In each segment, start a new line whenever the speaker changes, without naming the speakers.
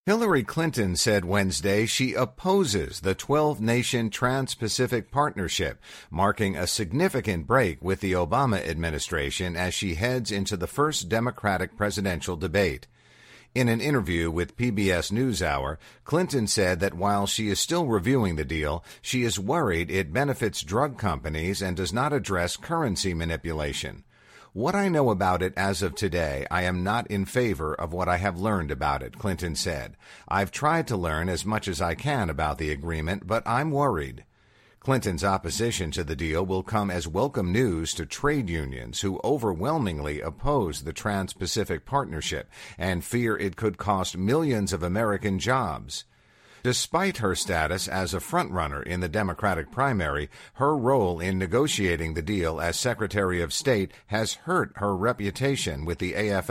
Hillary Clinton said Wednesday she opposes the 12-nation Trans-Pacific Partnership, marking a significant break with the Obama administration as she heads into the first Democratic presidential debate. In an interview with PBS NewsHour, Clinton said that while she is still reviewing the deal, she is worried it benefits drug companies and does not address currency manipulation. What I know about it as of today, I am not in favor of what I have learned about it, Clinton said. I've tried to learn as much as I can about the agreement, but I'm worried. Clinton's opposition to the deal will come as welcome news to trade unions who overwhelmingly oppose the Trans-Pacific Partnership and fear it could cost millions of American jobs. Despite her status as a frontrunner in the Democratic primary, her role in negotiating the deal as Secretary of State has hurt her reputation with the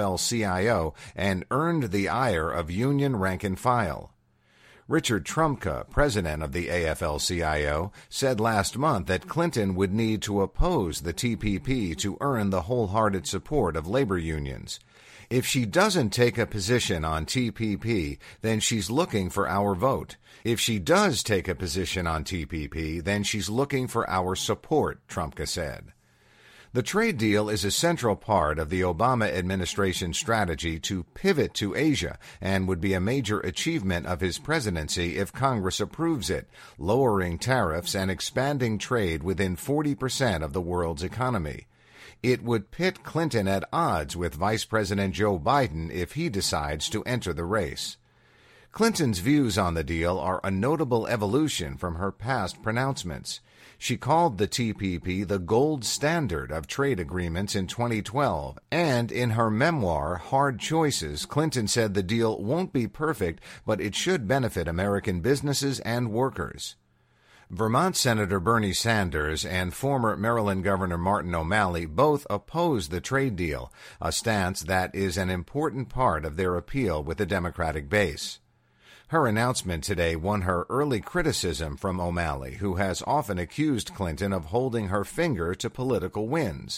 AFL-CIO and earned the ire of union rank-and-file. Richard Trumka, president of the AFL-CIO, said last month that Clinton would need to oppose the TPP to earn the wholehearted support of labor unions. If she doesn't take a position on TPP, then she's looking for our vote. If she does take a position on TPP, then she's looking for our support, Trumka said. The trade deal is a central part of the Obama administration's strategy to pivot to Asia and would be a major achievement of his presidency if Congress approves it, lowering tariffs and expanding trade within 40% of the world's economy. It would pit Clinton at odds with Vice President Joe Biden if he decides to enter the race. Clinton's views on the deal are a notable evolution from her past pronouncements. She called the TPP the gold standard of trade agreements in 2012, and in her memoir, Hard Choices, Clinton said the deal won't be perfect, but it should benefit American businesses and workers. Vermont Senator Bernie Sanders and former Maryland Governor Martin O'Malley both oppose the trade deal, a stance that is an important part of their appeal with the Democratic base. Her announcement today won her early criticism from O'Malley, who has often accused Clinton of holding her finger to political wins.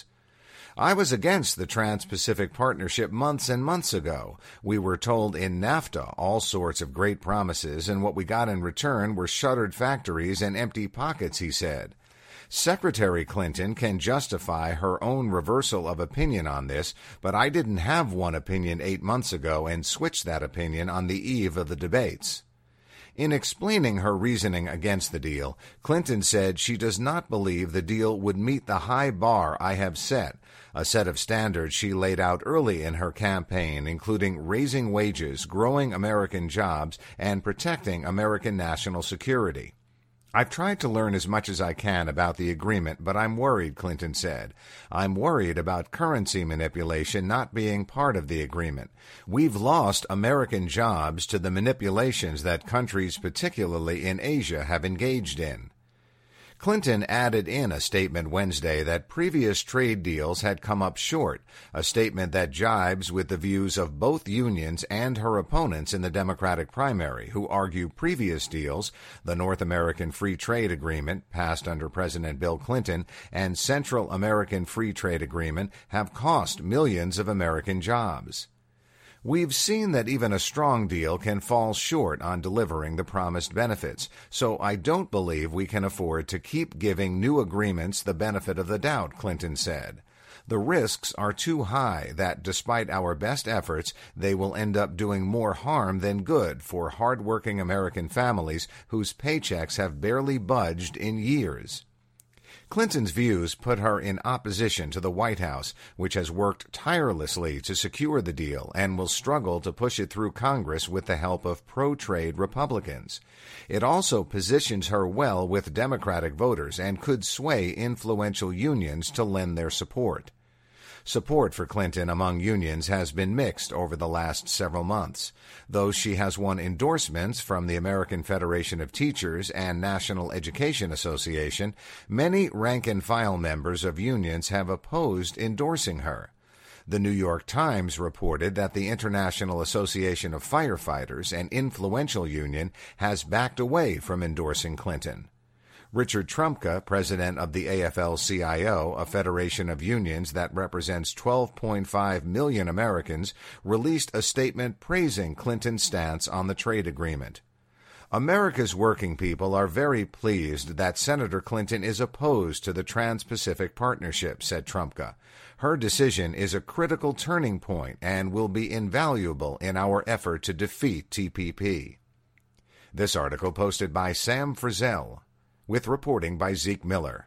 I was against the Trans-Pacific Partnership months and months ago. We were told in NAFTA all sorts of great promises, and what we got in return were shuttered factories and empty pockets, he said. Secretary Clinton can justify her own reversal of opinion on this, but I didn't have one opinion 8 months ago and switched that opinion on the eve of the debates. In explaining her reasoning against the deal, Clinton said she does not believe the deal would meet the high bar I have set, a set of standards she laid out early in her campaign, including raising wages, growing American jobs, and protecting American national security. I've tried to learn as much as I can about the agreement, but I'm worried, Clinton said. I'm worried about currency manipulation not being part of the agreement. We've lost American jobs to the manipulations that countries, particularly in Asia, have engaged in. Clinton added in a statement Wednesday that previous trade deals had come up short, a statement that jibes with the views of both unions and her opponents in the Democratic primary, who argue previous deals, the North American Free Trade Agreement, passed under President Bill Clinton, and Central American Free Trade Agreement, have cost millions of American jobs. We've seen that even a strong deal can fall short on delivering the promised benefits, so I don't believe we can afford to keep giving new agreements the benefit of the doubt, Clinton said. The risks are too high that, despite our best efforts, they will end up doing more harm than good for hardworking American families whose paychecks have barely budged in years. Clinton's views put her in opposition to the White House, which has worked tirelessly to secure the deal and will struggle to push it through Congress with the help of pro-trade Republicans. It also positions her well with Democratic voters and could sway influential unions to lend their support. Support for Clinton among unions has been mixed over the last several months. Though she has won endorsements from the American Federation of Teachers and National Education Association, many rank-and-file members of unions have opposed endorsing her. The New York Times reported that the International Association of Firefighters, an influential union, has backed away from endorsing Clinton. Richard Trumka, president of the AFL-CIO, a federation of unions that represents 12.5 million Americans, released a statement praising Clinton's stance on the trade agreement. America's working people are very pleased that Senator Clinton is opposed to the Trans-Pacific Partnership, said Trumka. Her decision is a critical turning point and will be invaluable in our effort to defeat TPP. This article posted by Sam Frizzell, with reporting by Zeke Miller.